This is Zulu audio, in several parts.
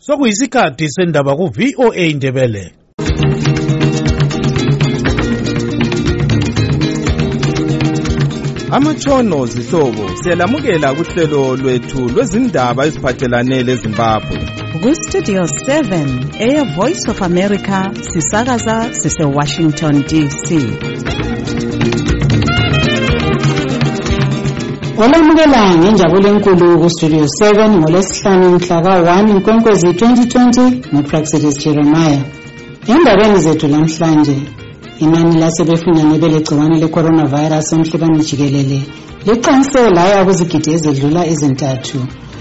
Sokuyisikhathi sendaba ku VOA Indebele. Amatshono zihlobo siyalamukela kuhlelo lwethu lwezindaba eziphathelane leZimbabwe. Ku-Studio 7 Air Voice of America sisakaza sise-Washington DC. Olamukela ngenjabulo enkulu ku-Studio 7 ngolesihlanu mhla ka-1 Nkwenkwezi 2020 noPraxidis Jeremiah. Endabeni zethu namhlanje, inani lasebefunyanwe belegciwane le-coronavirus emhlabeni jikelele liqanse laya kuzigidi ezedlula ezintathu,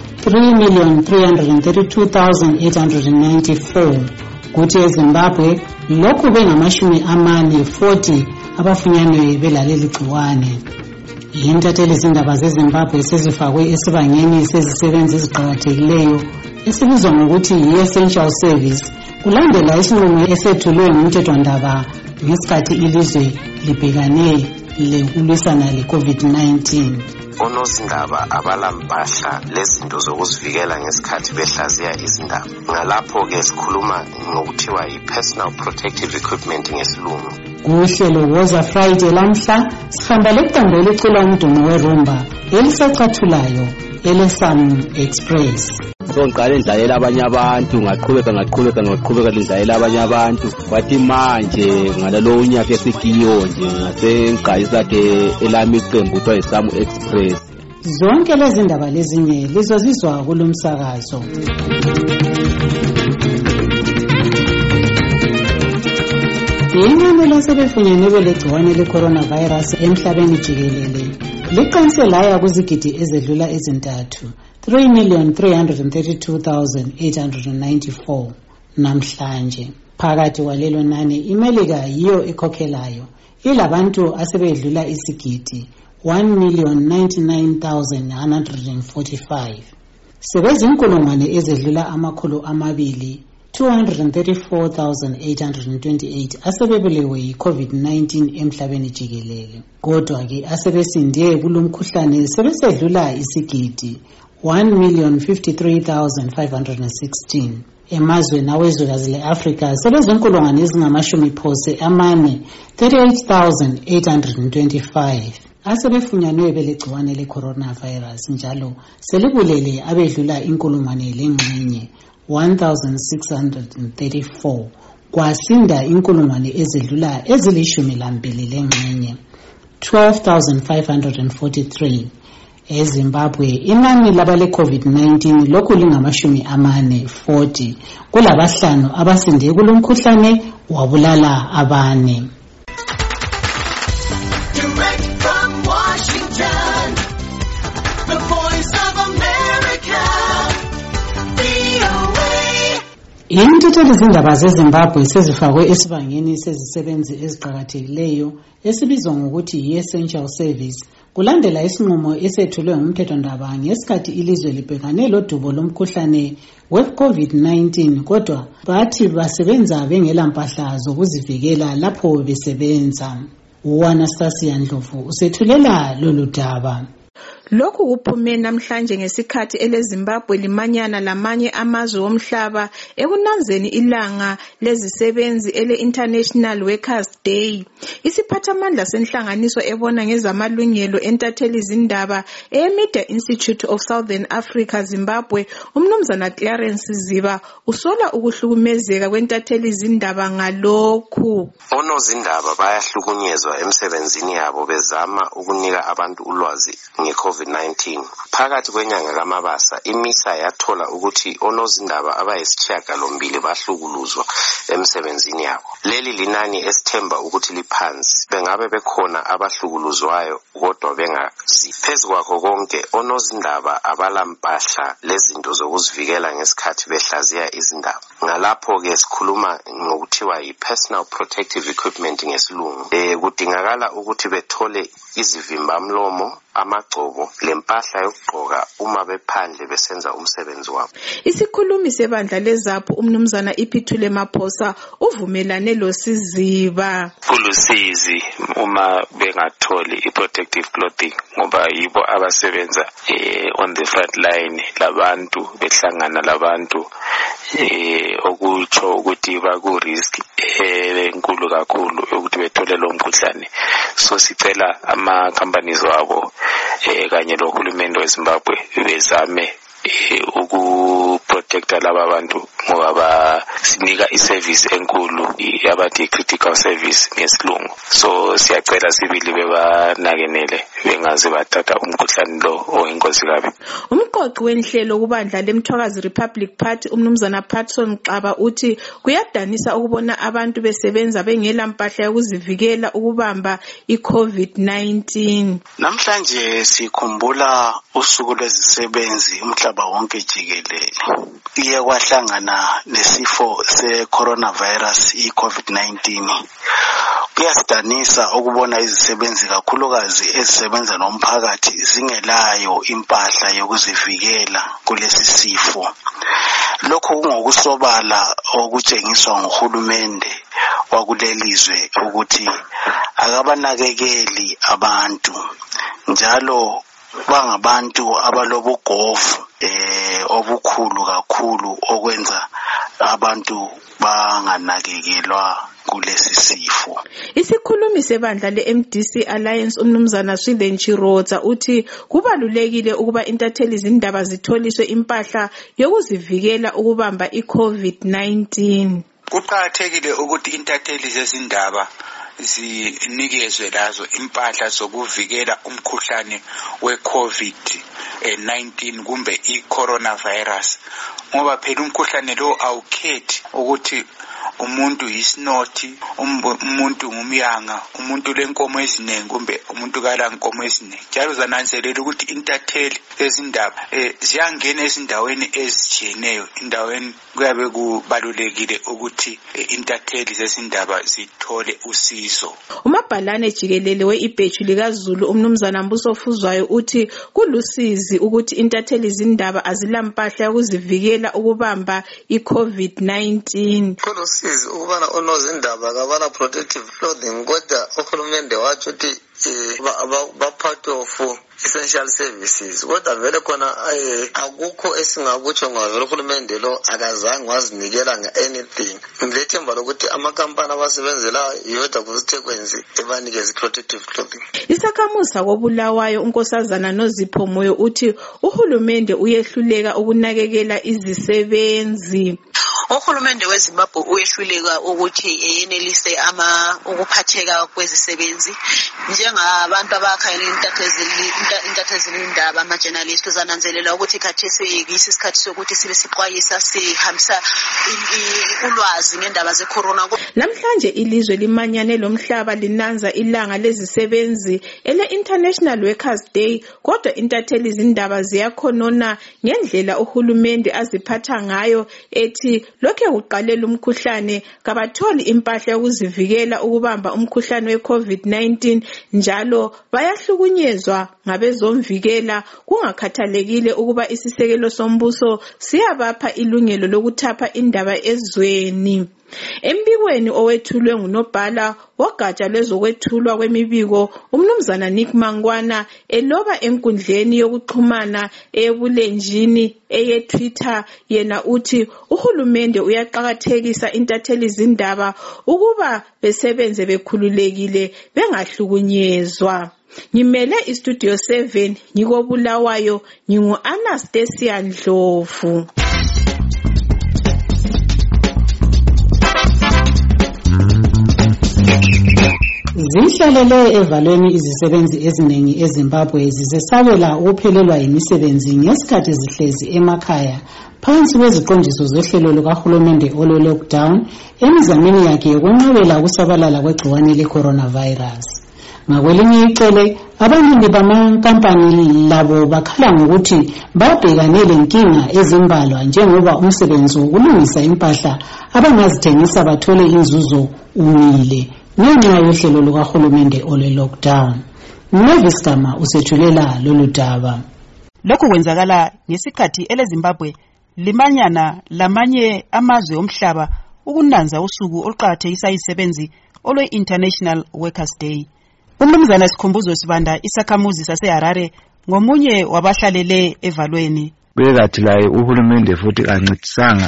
3,332,894. Kuthi eZimbabwe lokhu bengamashumi 40 abafunyanwe belaleli gciwane. Intatheli zindaba zeZimbabwe sezifakwe esibangeni sezisebenzi eziqakathekileyo esibizwa ngokuthi yi-Essential Service kulandela isinqumo esethulwe ngumthethwandaba ngesikhathi ilizwe libhekane lokulwisana le-COVID-19. Onozindaba abalampahla lezinto zokuzivikela ngesikhathi behlaziya izindaba. Ngalapho-ke sikhuluma ngokuthiwa yi-personal protective equipment ngesilungu. Kuhlelo Woza Friday lamhla sihamba leqembu elicula umdumo werumba elisacathulayo eleSam Express. So ngiqale ndlalela abanye abantu ngaqhubeka ndidlalela abanye abantu kwathi manje ngalalo unyaka esikiyo nje ngasengiqalisa ke elami iqembu kuthiwa yiSam Express. Zonke lezi ndaba lezinye lizozizwa kulomsakazo. Inani lasebefunyanwe belegciwane le-coronavirus emhlabeni jikelele liqanse laya kuzigidi ezedlula ezintathu, 3,332,894 namhlanje. Phakathi kwalelo nani iMelika yiyo ekhokhelayo, ilabantu asebedlula isigidi 1,099,145. Sebezinkulungwane ezedlula amakhulu 234,828 asebebulewe yi-COVID-19 emhlabeni jikelele. Kodwa ke asebesinde kulomkhuhlane sebesedlula isigidi 1,053,516. Emazweni awezwekazi le-Afrika sebezinkulungwane ezingama-40 38,825 asebefunyanwe belegciwane le-coronavirus, njalo selibulele abedlula inkulungwane lengxenye 1,634, kwasinda inkulungwane ezedlula ezili-12 lengxenye 12,543. EZimbabwe inani labale COVID-19 lokhu lingama-40 kulabahlanu abasinde kulomkhuhlane wabulala abane. Intatheli zindaba zeZimbabwe sezifakwe esibangeni sezisebenzi eziqakathekileyo esibizwa ngokuthi yi-Essential Service kulandela isinqumo esethulwe ngumthethwandaba ngesikhathi ilizwe libhekane lodubo lomkhuhlane we-COVID-19, kodwa bathi basebenza bengela mpahla zokuzivikela lapho besebenza. U-Anastasia Ndlovu usethulela lolu daba. Lokhu kuphume namhlanje ngesikhathi eleZimbabwe limanyana lamanye amazwe omhlaba ekunanzeni ilanga lezisebenzi ele-International Workers' Day. Isiphathamandla senhlanganiso ebona ngezamalungelo entatheli zindaba eMedia Institute of Southern Africa Zimbabwe, umnumzana Clarence Ziba usola ukuhlukumezeka kwentatheli zindaba ngalokhu. Onozindaba bayahlukunyezwa emsebenzini yabo bezama ukunika abantu ulwazi nge-COVID-19. Phakathi kwenyanga kaMabasa, iMISA yathola ukuthi onozindaba abayisishiyagalombili bahlukuluzwa emsebenzini yabo. Leli linani esithemba ukuthi liphansi. Bengabe bekhona abahlukuluzwayo kodwa bengazi. Phezu kwakho konke, onozindaba abalampahla lezinto zokuzivikela ngesikhathi behlaziya izindaba. Ngalapho-ke sikhuluma ngokuthiwa yi-personal protective equipment ngesilungu. Kudingakala ukuthi bethole izivimbamlomo, amagcobo lempahla yokugqoka uma bephandle besenza umsebenzi wabo. Isikhulumi sebandla leZAPHU umnumzana Iphuthile Maphosa uvumelane loSiziba. Kulusizi uma bengatholi i-protective clothing ngoba yibo abasebenza on the front line labantu behlangana labantu okutsho ukuthi baku-risk enkulu kakhulu ukuthi bethole lo mkhuhlane. So sicela ama-companies wabo kanye lohulumende weZimbabwe bezame ukuprotecta laba bantu ngoba basinika iservice enkulu yabathi critical service ngesilungu. So siyacela sibili bebanakenele bengaze bathatha umkhuhlane lo oyingozi kabi. Umqoqi wenhlelo kubandla leMthwakazi Republic Party umnumzana Patson Xaba uthi kuyadanisa ukubona abantu besebenza bengela mpahla yokuzivikela ukubamba iCovid-19. Namhlanje sikhumbula usuku lwezisebenzi umhlaba wonke jikelele. Iye kwahlangana nesifo se-coronavirus i-COVID-19. Kuyasidanisa ukubona izisebenzi kakhulukazi ezisebenza nomphakathi zingelayo impahla yokuzivikela kulesi sifo. Lokho kungokusobala okutshengiswa nguhulumende wakulelizwe ukuthi akabanakekeli abantu njalo bangabantu abalobugovu obukhulu kakhulu okwenza abantu banganakekelwa kulesi sifo. Isikhulumi sebandla le-MDC Alliance umnumzana Sweden Chirotsa uthi kubalulekile ukuba intatheli izindaba zitholiswe impahla yokuzivikela ukubamba iCovid-19. Kuqakathekile ukuthi intatheli zezindaba zinikezwe lazo impahla zokuvikela umkhuhlane we-COVID-19 kumbe i-coronavirus ngoba phela umkhuhlane lo awukhethi ukuthi umuntu yisinothi, umuntu ngumyanga, umuntu lenkomo eziningi kumbe umuntu kala nkomo eziningi. Njalo zananzelela ukuthi intatheli ezindaba ziyangena ezindaweni ezitshiyeneyo. Indaweni kuyabe kubalulekile ukuthi intatheli zezindaba zithole usizo. Umabhalane jikelele we-ibhethu likaZulu umnumzana Mbuso Fuzwayo uthi kulusizi ukuthi intatheli izindaba azilampahla yokuzivikela ukubamba iCovid-19. Kulusizi ukubana onozindaba kabana protective clothing kodwa uhulumende wathi ukuthi ba part of essential services kodwa vele khona akukho esingakutsho ngavele uhulumende lo akazange wazinikela anything. Ngilethemba lokuthi amakampani abasebenzela yodwa kuzitekwenzi ebanikeza protective clothing. Isakhamuzi kobulawayo unkosazana Nozipho Moyo uthi uhulumende uyehluleka ukunakekela izisebenzi. Uhulumende weZimbabwe uyehluleka ukuthi yenelise ukuphatheka kwezisebenzi njengabantu abakhayela intatheli indaba ama-journalist uzananzelela ukuthi khathesi isikhathi sokuthi sibe sixwayisa sihambisa ulwazi ngendaba ze-corona. Namhlanje ilizwe limanyane lomhlaba linanza ilanga lezisebenzi ele-International Workers Day kodwa intatheli izindaba ziyakhonona ngendlela uhulumende aziphatha ngayo ethi lokhe uqalela umkhuhlane kabatholi impahla yokuzivikela ukubamba umkhuhlane we-COVID-19 njalo bayahlukunyezwa ngabezomvikela kungakhathalekile ukuba isisekelo sombuso siyabapha ilungelo lokuthapha indaba ezweni. Embikweni owethulwe ngunobhala wogatsha lwezokwethulwa kwemibiko umnumzana Nick Mangwana eloba enkundleni yokuxhumana eyebulenjini eyeTwitter yena uthi uhulumende uyaqhakathekisa intatheli izindaba ukuba besebenze bekhululekile bengahlukunyezwa. Ngimele iStudio 7 ngikobulawayo ngingu-Anastasia Ndlovu. Zihlalele evalweni izisebenzi eziningi eZimbabwe zisesabela ukuphelelwa yimisebenzi ngesikhathi zihlezi emakhaya phansi kweziqondiso zohlelo lukahulumende olo-lockdown emizameni yakhe yokwenqabela ukusabalala kwegciwane le-coronavirus. Ngakwelinye icele abanini bamankampani labo bakhala ngokuthi babhekane lenkinga ezimbalwa njengoba umsebenzi wokulungisa impahla abangazithengisa bathole inzuzo umile ngenxa yohlelo lukahulumende ole-lockdown. Mavis Gama usethulela lolu daba. Lokhu kwenzakala ngesikhathi eleZimbabwe limanyana lamanye amazwe omhlaba ukunanza usuku oluqhakathekisa izisebenzi olwe International Workers Day. Umnumzana Sikhumbuzo Sibanda isakhamuzi saseHarare ngomunye wabahlalele evalweni. Bekathi laye uhulumende futhi kancedisanga,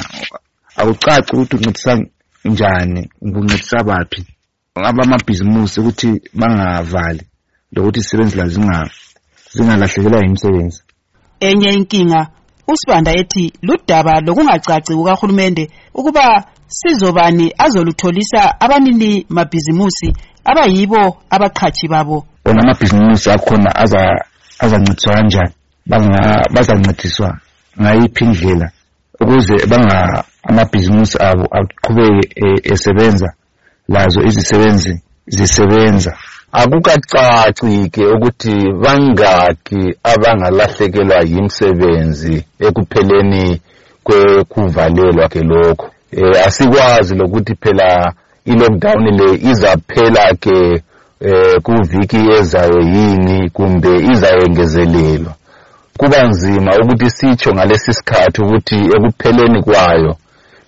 awucaci ukuthi uncedisa njani, ukuncedisa baphi abamabhizimusi ukuthi bangavali lokuthi izisebenzi la zingalahlekelwa yimisebenzi. Enye inkinga uSibanda ethi ludaba lokungacaci kukaHulumende ukuba sizobani azolutholisa abanini mabhizimusi abayibo abaqhathi babo. Bona amabhizimusi akhona azancediswa kanjani, bazancediswa ngayiphi indlela ukuze amabhizimusi abo aqhubeke esebenza lazo izisebenzi zisebenza. Akukacaci-ke ukuthi bangaki abangalahlekelwa yimisebenzi ekupheleni kwekuvalelwa ke lokho. Asikwazi lokuthi phela i-lockdown le izaphela ke kuviki ezayo yini kumbe izayengezelelwa. Kuba nzima ukuthi sitsho ngalesi sikhathi ukuthi ekupheleni kwayo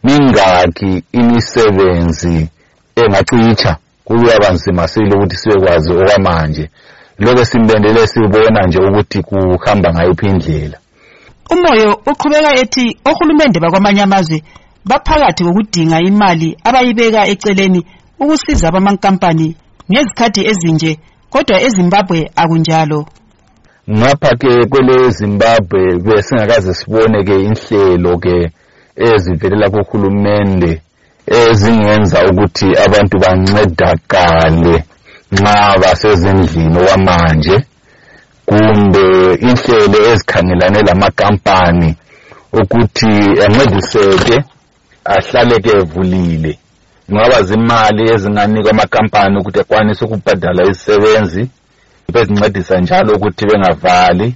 mingaki imisebenzi engacitsha. Kuyaba nzima sile ukuthi siwekwazi okwamanje. Lokho simbendele sibona nje ukuthi kuhamba ngayiphi indlela. Umoyo uqhubeka ethi ohulumende bakwamanye amazwe baphakathi kokudinga imali abayibeka eceleni ukusiza abamankampani ngezikhathi ezinje, kodwa eZimbabwe akunjalo. Ngapha ke kwele Zimbabwe besingakaze sibone ke inhlelo ke ezivelela kuhulumende ezingenza ukuthi abantu bancedakale nxa basezindlini okwamanje, kumbe inhlelo ezikhangelane lamakampani ukuthi ancediseke ahlaleke evulile. Ngoba zimali ezinganikwa amakampani ukuthi akwanise ukubhadala izisebenzi bezincedisa njalo ukuthi bengavali.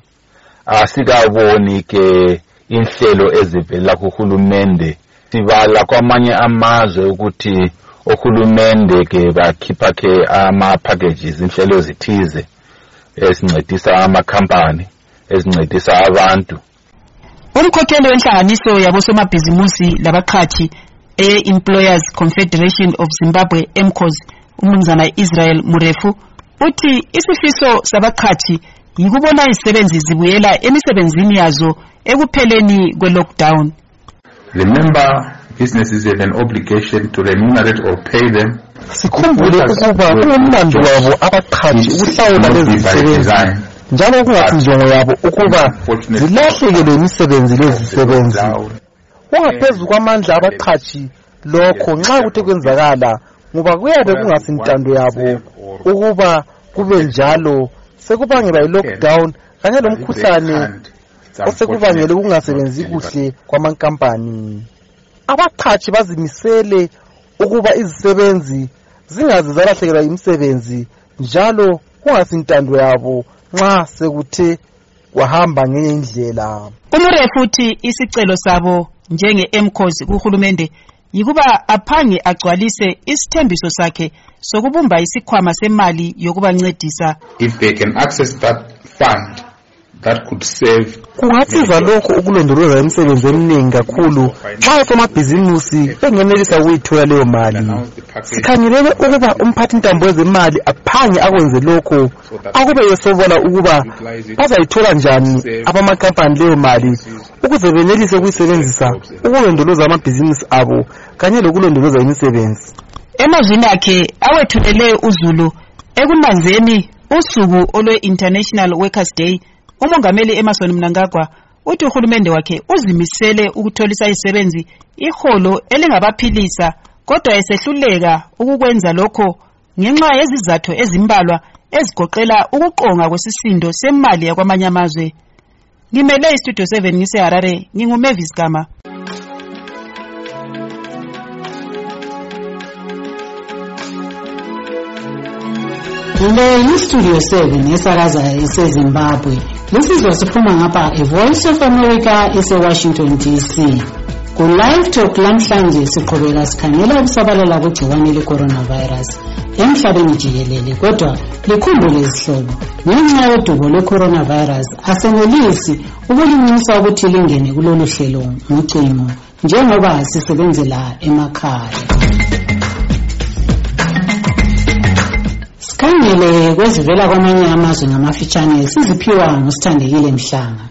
Asikaboni ke inhlelo ezivela kuhulumende. Sibala kwamanye amazwe ukuthi ohulumende ke bakhipha ke ama-packages, inhlelo ezithize ezincedisa amakampani, ezincedisa abantu. Umkhokheli wenhlanganiso yabosomabhizimusi labaqhathi e-Employers Confederation of Zimbabwe MCOS, umnumzana Israel Murefu, uthi isifiso sabaqhathi yikubona izisebenzi zibuyela emisebenzini yazo ekupheleni kwe-lockdown. The member businesses have an obligation to remunerate or pay them. Sikhumbule ukuba kunomlando wabo abaqhathi ukuhlawula lezi zisebenzi, njalo kungasinjongo yabo ukuba zilahlekelwe imisebenzi lezi zisebenzi. Ungaphezu kwamandla abaqhathi lokho nxa kuthe kwenzakala, ngoba kuyabe kungasintando yabo ukuba kube njalo, sekubangela i-lockdown kanye lomkhuhlane osekubangele ukungasebenzi kuhle kwamankampani. Abaqhathi bazimisele ukuba izisebenzi zingaze zalahlekelwa imisebenzi, njalo kungasintando yabo nxa sekuthe kwahamba ngenye indlela. Umurefu futhi isicelo sabo njenge-MCOS kuhulumende yikuba aphange agcwalise isithembiso sakhe sokubumba isikhwama semali yokubancedisa. If they can access that fund, that could save. Kungasiza lokho ukulondoloza imisebenzi eminingi kakhulu nxa somabhizimusi bengenelisa ukuyithola leyo mali. Sikhangelele ukuba umphathi ntambo wezemali aphange akwenze lokho, akube yesobola ukuba bazayithola njani abamakampani leyo mali ukuze benelise ukuyisebenzisa ukulondoloza amabhizimusi abo kanye lokulondoloza imisebenzi. Emazwini akhe awethulele uZulu ekunanzeni usuku olwe-International Workers Day, umongameli Emmerson Mnangagwa uthi uhulumende wakhe uzimisele ukutholisa izisebenzi iholo elingabaphilisa, kodwa esehluleka ukukwenza lokho ngenxa yezizathu ezimbalwa ezigoqela ukuqonga kwesisindo semali yakwamanye amazwe. Ngimele iStudio 7 ngiseHarare, nginguMavis Gama. Le iStudio 7 esakaza eseZimbabwe. Lesizwa siphuma ngapha eVoice of America eseWashington DC. Ku-Live Talk lamhlanje siqhubeka sikhangela ukusabalala kwegciwane le-coronavirus emhlabeni jikelele, kodwa likhumbule izihlobo, ngenxa yodubo lwe-coronavirus asenelisi ukulincisa ukuthi lingene kulolu hlelo ngocingo njengoba sisebenzela emakhaya. Sikhangele kwezivela kwamanye amazwe ngamafitshane siziphiwa nguSithandekile Mhlanga.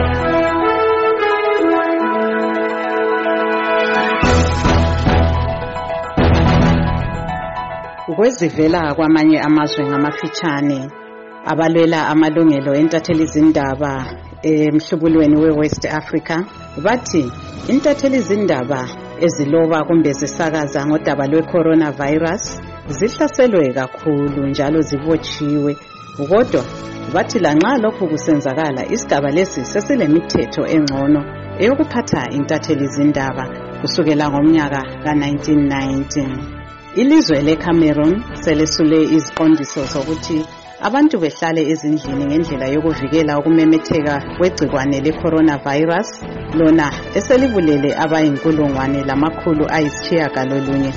Kwezivela kwamanye amazwe ngamafitshane abalwela amalungelo entatheli izindaba emhlubulweni we-West Africa bathi intatheli izindaba eziloba kumbe zisakaza ngodaba lwe-coronavirus zihlaselwe kakhulu njalo zibotshiwe, kodwa bathi lanxa lokhu kusenzakala isigaba lesi sesilemithetho engcono eyokuphatha intatheli izindaba kusukela ngomnyaka ka-1990. Ilizwe leCameroon selesule iziqondiso zokuthi abantu behlale ezindlini ngendlela yokuvikela ukumemetheka kwegcikwane le-coronavirus lona eselibulele abayinkulungwane lamakhulu ayisitshiyagalolunye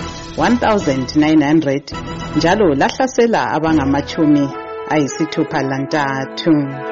1900 njalo lahlasela abangamachumi ayisithupha lantathu.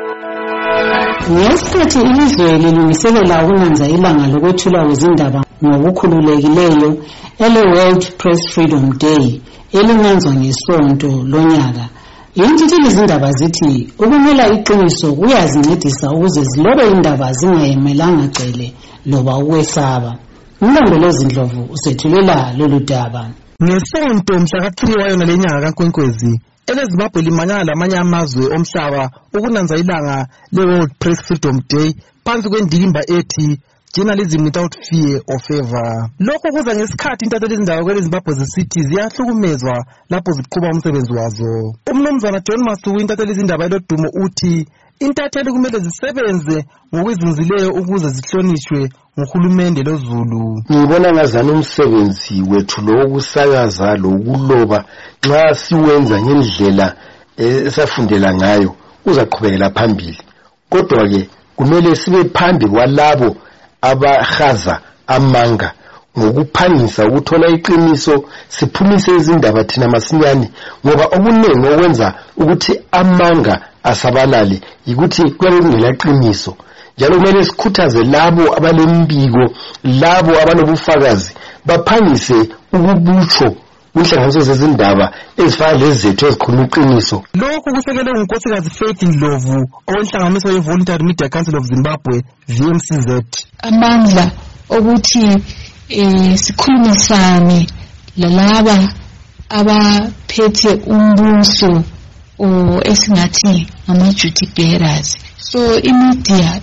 Ngesikhathi ilizwe lilungiselela ukunanza ilanga lokwethulwa kwezindaba ngokukhululekileyo ele-World Press Freedom Day elinanzwa ngesonto lonyaka, intatheli izindaba zithi ukumela iqiniso kuyazincedisa ukuze zilobe indaba zingayemelanga cele loba ukwesaba. Umlondolozi Ndlovu usethulela lolu daba. Ngesonto mhla ka-3 wayona lenyanga kaNkwenkwezi eleZimbabwe limanyana lamanye amazwe omhlaba ukunanza ilanga le-World Press Freedom Day phansi kwendikimba ethi Journalism without fear or favor. Lokho kuza ngesikhathi intatheli izindaba kweleZimbabwe zisithi ziyahlukumezwa lapho ziqhuba umsebenzi wazo. Umnumzana John Masuku, intatheli izindaba elodumo, uthi intatheli kumele zisebenze ngokwizinzileyo ukuze zihlonishwe nguhulumende loZulu. Ngibona ngazana umsebenzi wethu lo wokusakaza lo ukuloba nxa siwenza ngendlela esafundela ngayo uzaqhubekela phambili, kodwa ke kumele sibe phambi kwalabo abahaza amanga ngokuphangisa ukuthola iqiniso, siphumise izindaba thina masinyane, ngoba okuningi okwenza ukuthi amanga asabalale ukuthi kuyabe kungela qiniso. Njalo kumele sikhuthaze labo abalembiko, labo abanobufakazi baphangise ukubutsho inhlanganiso zezindaba ezifana lezethu ezikhuluma iqiniso. Lokhu kusekelwe ngunkosikazi Faith Ndlovu owenhlanganiso ye-Voluntary Media Council of Zimbabwe, VMCZ. Amandla ukuthi sikhulumisane lalaba abaphethe umbuso esingathi ama-duty bearers. So imedia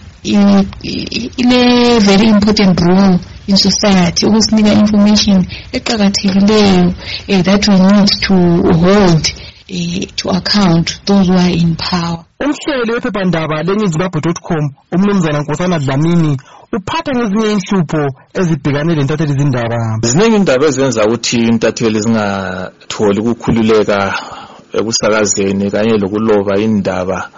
ile very important role in society ukusinika information eqhakathekileyo that we need to hold to account those who are in power. Umhleli wephephandaba leNewsZimbabwe.com umnumzana Nkosana Dlamini uphatha ngezinye inhlupho ezibhekane lentatheli izindaba. Ziningi indaba ezenza ukuthi intatheli zingatholi ukukhululeka ekusakazeni kanye lokuloba indaba.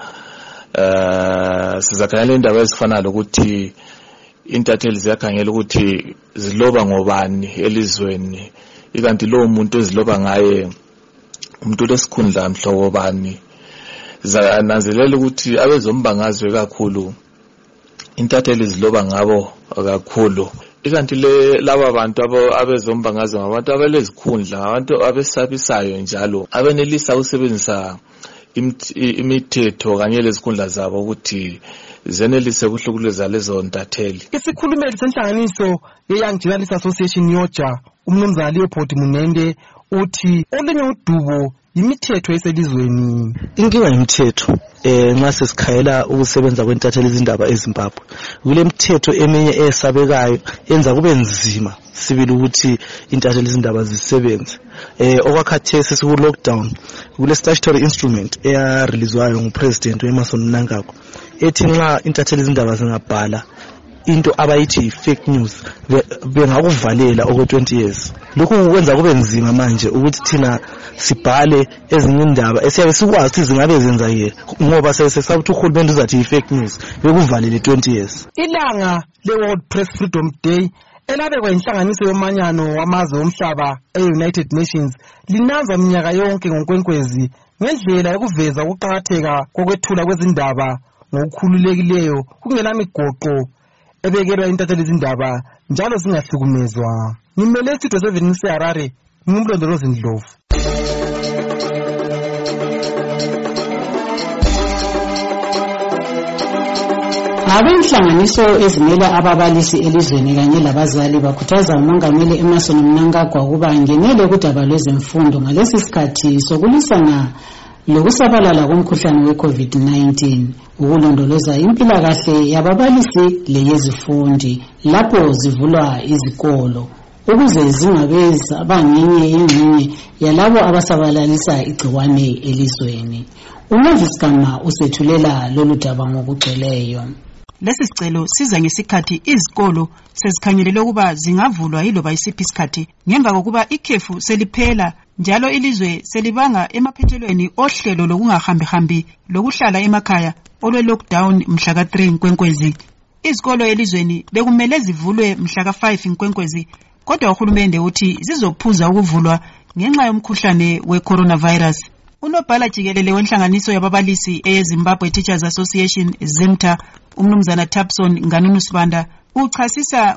Sizakhangela indaba ezifana lokuthi intatheli ziyakhangela ukuthi ziloba ngobani elizweni, ikanti lo muntu eziloba ngaye umuntu lesikhundla mhlobo bani. Zananzelela ukuthi abezombangazwe kakhulu intatheli ziloba ngabo kakhulu, ikanti laba bantu abezombangazwe ngabantu abalezikhundla, abantu abesabisayo njalo abenelisa ukusebenzisa imithetho kanye lezikhundla zabo ukuthi zenelise ukuhlukuleza lezo ntatheli. Isikhulumeli senhlanganiso ye-Young Journalists Association yoja umnumzana Leopold Munende uthi olunye udubo imithetho eselizweni. Inkinga imithetho nxa sesikhayela ukusebenza kwentatheli izindaba eZimbabwe, kule mithetho eminye esabekayo yenza kube nzima sibili ukuthi intatheli izindaba zisebenze. Okwakhathesi siku lockdown kule statutory instrument eyareleasewayo ngupresident Emmerson Mnangagwa ethi nxa intatheli izindaba zingabhala into abayithi fake news bengakuvalela okwe 20 years. Lokhu kwenza kube nzima manje ukuthi thina sibhale ezinye indaba esiyabe sikwazi ukuthi zingabe zenzake ngoba sesabuthi uhulumende uzathi fake news bekuvalele 20 years. Ilanga le World Press Freedom Day elabekwa inhlanganiso yomanyano wamazwe omhlaba e-United Nations linanza minyaka yonke ngonkwenkwezi ngendlela yokuveza ukuqakatheka kokwethula kwezindaba ngokukhululekileyo kungelamigoqo ebekelwa intatheli izindaba njalo zingahlukumezwa. Ngimele Studio 7 eHarare, ngumlondolozi Ndlovu. Abenhlanganiso ezimela ababalisi elizweni kanye labazali bakhuthaza umongameli Emmerson Mnangagwa ukuba angenele kudaba lwezemfundo ngalesi sikhathi sokulisana lokusabalala komkhuhlane we-COVID-19 ukulondoloza impilakahle yababalisi leyezifundi lapho zivulwa izikolo ukuze zingabeza abangenye ingxenye yalabo abasabalalisa igciwane elizweni. Umavis Gama usethulela lolu daba ngokugcweleyo. Lesi sicelo siza ngesikhathi izikolo sezikhangelele ukuba zingavulwa yiloba isiphi isikhathi ngemva kokuba ikhefu seliphela njalo ilizwe selibanga emaphethelweni ohlelo lokungahambi lokuhlala emakhaya olwe lockdown mhla ka3 Nkwenkwezi. Izikolo elizweni bekumele zivulwe mhla ka5 Nkwenkwezi kodwa uhulumende uthi zizophuza ukuvulwa ngenxa yomkhuhlane we-coronavirus. Unobhala jikelele wenhlanganiso yababalisi eZimbabwe Teachers Association ZIMTA umnumzana Tapson Nganunu Sibanda uchasisa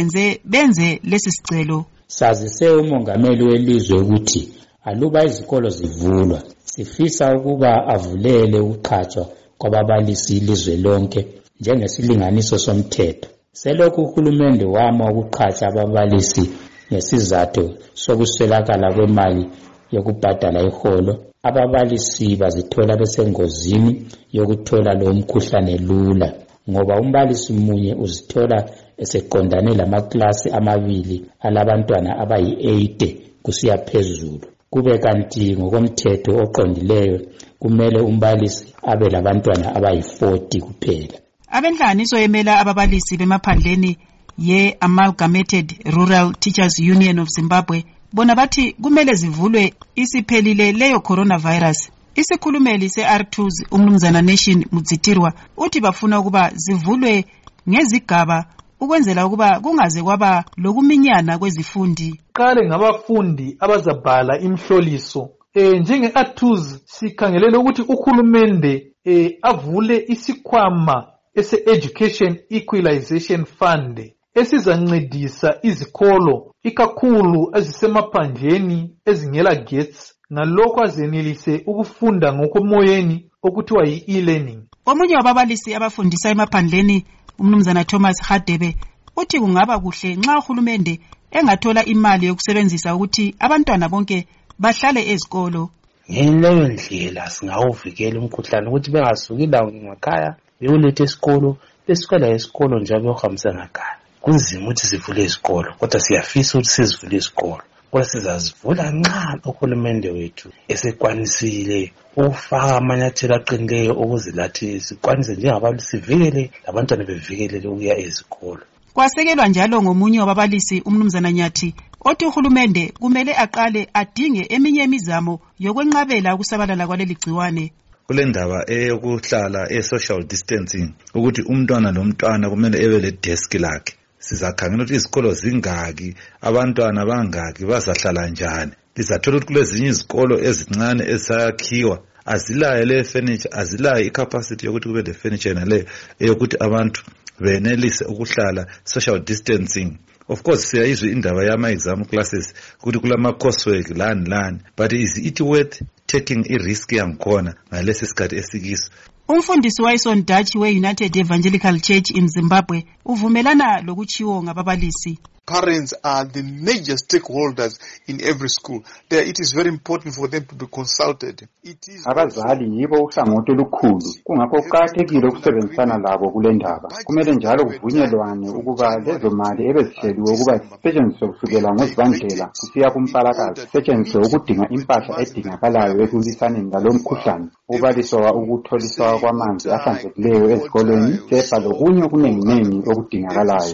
benze lesi sicelo. Sazise umongameli welizwe ukuthi aluba izikolo zivulwa sifisa ukuba avulele ukuqhatshwa kwababalisi ilizwe lonke njengesilinganiso somthetho. Selokhu uhulumende wama ukuqhatsha ababalisi ngesizathu sokuswelakala kwemali yokubhadala iholo, ababalisi bazithola besengozini yokuthola lo mkhuhlane lula ngoba umbalisi munye uzithola eseqondane lamaklasi amabili alabantwana abayi-80 kusiya phezulu. Kube kanti ngokomthetho oqondileyo kumele umbalisi abe labantwana abayi-40 kuphela. Abenhlanganiso yemela ababalisi bemaphandleni ye-Amalgamated Rural Teachers Union of Zimbabwe bona bathi kumele zivulwe isiphelile leyo coronavirus. Isikhulumeli se-R2s umnumzana Nation Mudzitirwa uthi bafuna ukuba zivulwe ngezigaba ukwenzela ukuba kungaze kwaba lokuminyana kwezifundi. Qale ngabafundi abazabhala imhloliso. Njenge-R2s sikhangelele ukuthi uhulumende avule isikhwama ese-Education Equalization Fund esizancedisa izikolo ikakhulu ezisemaphandleni ezingela gets ngalokho azenelise ukufunda ngokomoyeni okuthiwa yi-e-learning. Omunye wababalisi abafundisa emaphandleni umnumzana Thomas Hadebe uthi kungaba kuhle nxa uhulumende engathola imali yokusebenzisa ukuthi abantwana bonke bahlale ezikolo. Ngeleyo ndlela singawuvikela umkhuhlane ukuthi bengasuki lawo ngemakhaya beyulethe esikolo besukela esikolo njalo beyohambisa ngakhaya. Kunzima ukuthi sivule izikolo kodwa siyafisa ukuthi sizivule izikolo. Kodwa sizazivula nxa uhulumende wethu esekwanisile ukufaka amanyathelo aqinileyo ukuze lathi sikwanise njengabantu sivikele labantwana bevikelele ukuya ezikolo. Kwasekelwa njalo ngomunye wababalisi umnumzana Nyathi othi uhulumende kumele aqale adinge eminye imizamo yokwenqabela ukusabalala kwaleli gciwane. Kule ndaba eyokuhlala social distancing ukuthi umntwana lomntwana kumele ebe le desk lakhe. Sizakhangela ukuthi izikolo zingaki, abantwana bangaki, bazahlala njani. Lizathola ukuthi kulezinye izikolo ezincane ezisakhiwa azilayo le furniture, azilayo icapacity yokuthi kube le furniture nale eyokuthi abantu benelise ukuhlala social distancing. Of course siyayizwa indaba yama-exam classes ukuthi kulama coursework lani, but is it worth taking i-risk yangikhona ngalesi sikhathi esikiso? Umfundisi wayison Dutch we-United Evangelical Church in Zimbabwe uvumelana lokuchiwo ngababalisi. Parents are the major stakeholders in every school. It is very important for them to be consulted. Abazali yibo uhlangothi olukhulu, kungakho kuqakathekile ukusebenzisana labo kule ndaba. Kumele njalo kuvunyelwane ukuba lezo mali ebezihleliwe ukuba zisetshenziswe kusukela ngoZibandlela kusiya kuMpalakazi zisetshenziswe ukudinga impahla edingakalayo ekulwisaneni lalo mkhuhlane, ukubaliswa ukutholiswa kwamanzi ahlanzekileyo ezikolweni, sepa lokunye okunenginengi okudingakalayo.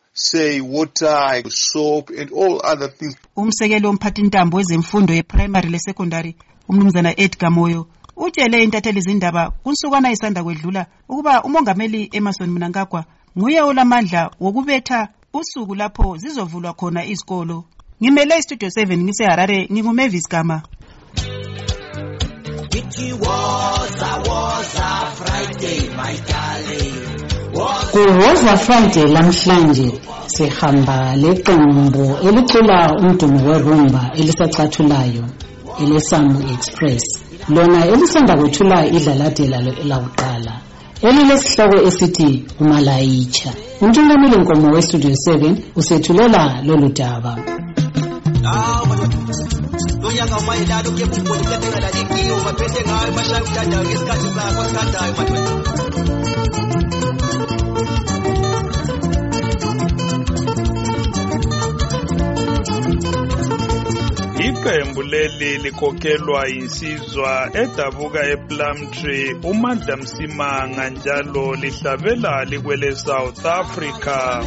Say water, soap and all other things. Umsekelo womphathintambo wezemfundo ye-primary le-secondary umnumzana Edgar Moyo utshele intatheli izindaba kunsukwana isanda kwedlula ukuba umongameli Emmerson Mnangagwa nguye olamandla wokubetha usuku lapho zizovulwa khona izikolo. Ngimele iStudio 7 ngiseHarare, nginguMavis Gama. Kuwoza Friday lamhlanje sihamba leqembu elicula umdumo werumba elisacathulayo eleSAMU Express, lona elisanda kwethula idlalade lakuqala elilesihloko esithi uMalayicha. Umthungameli Nkomo weStudio 7 usethulela lolu daba. Iqembu leli likhokelwa insizwa edabuka ePlumtree uMandla Msimanga, njalo lihlabela likwele South Africa.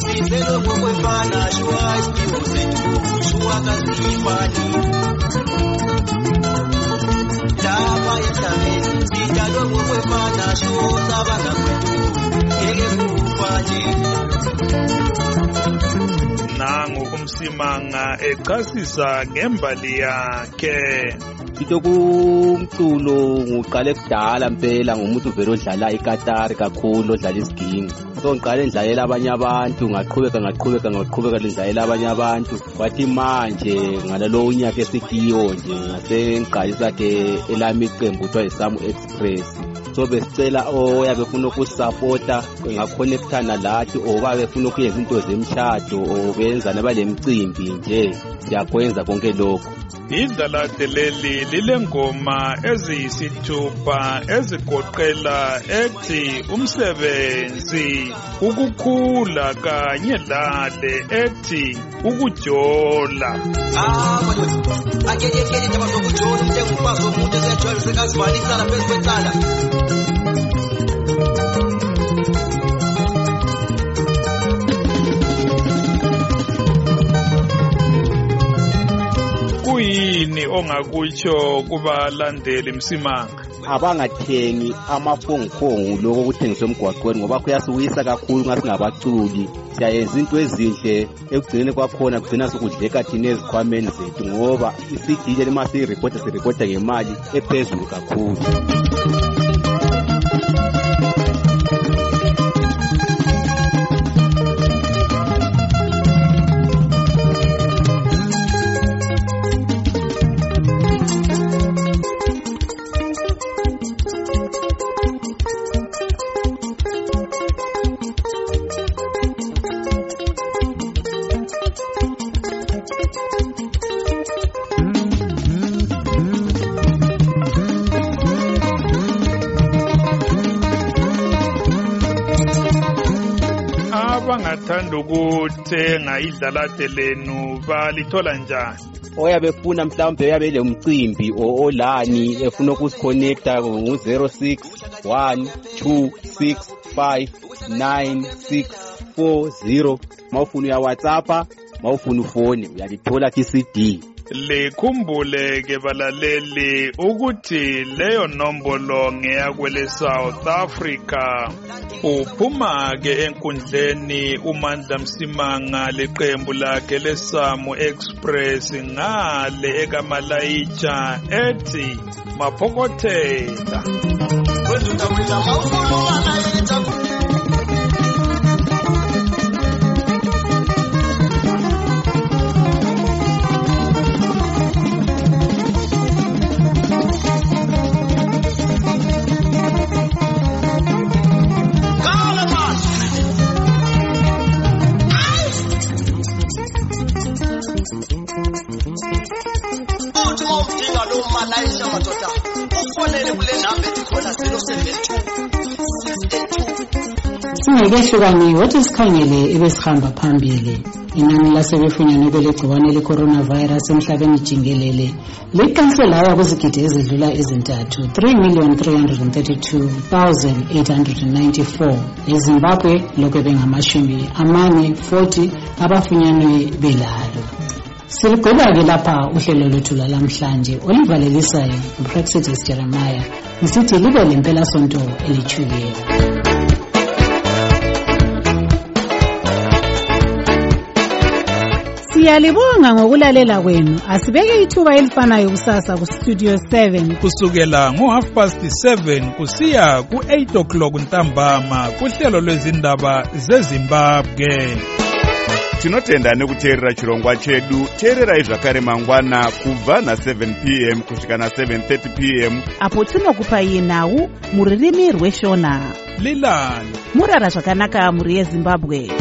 Nangu uMsimanga echasisa ngembali yakhe. Kumculo ngiqale kudala impela ngomuntu vele odlala iKatari kakhulu, odlala isiginci. So ngiqale ndlalela abanye abantu, ngaqhubeka ndidlalela abanye abantu. Kwathi manje ngalalo unyaka esikiyo nje ngase ngiqalisa ke elami iqembu kuthiwa iSAMU Express. So besicela oyabe ufuna ukusupporta ngakhonektana lathi, obabe ufuna ukuyenza into zemshado o benza nabalemicimbi nje, siyakwenza konke lokho. Idlalade leli lilengoma eziyisithupha ezigoqela ethi umsebenzi, ukukhula kanye lale ethi ukujola. Kuyini ongakutsho kubalandeli Msimanga? Abangathengi amaphonguphongu lokho kuthengiswa emgwaqweni, ngoba kuyasiwisa kakhulu ngasingabaculi. Siyayenza into ezinhle, ekugcineni kwakhona kugcina sokudleka thina ezikhwameni zethu, ngoba iCD lema siripota ngemali ephezulu kakhulu. Abangathanda ukuthenga idlalade lenu balithola njani? Oyabe efuna mhlawumbe uyabe lemcimbi olani efuna ukusikhonekta ngu0612659640. Mawufuna uya WhatsApp, mawufuna ufone uyalithola iCD. Likhumbule ke balaleli ukuthi leyo nombolo ngeyakwele South Africa. Uphuma ke enkundleni uMandla Msimanga leqembu lakhe leSAMU Express ngale ekaMalayicha ethi maphokothela. Singekehlukani wothi sikhangele ebesihamba phambili. Inani lasebefunyanwe belegciwane le-coronavirus emhlabeni jikelele liqanselayo kuzigidi ezidlula ezintathu, 3,332,894. eZimbabwe lokhu bengama40 abafunyanwe belalo. Siligqiba-ke lapha uhlelo lwethu lwalamhlanje olivalelisayo uPraxidis Jeremiah ngisithi libe lempelasonto elithukela. Siyalibonga ngokulalela kwenu. Asibeke ithuba elifanayo kusasa ku Studio 7 kusukela ngo7:30 kusiya ku8 ntambama kuhlelo lwezindaba zeZimbabwe. Tinotenda nekuteerera chirongwa chedu. Teererai zvakare mangwana kubva na7 p.m. kusvika na7:30 p.m. apo tinokupai nhau muririmi rweshona. Lilani murara zvakanaka muri yeZimbabwe.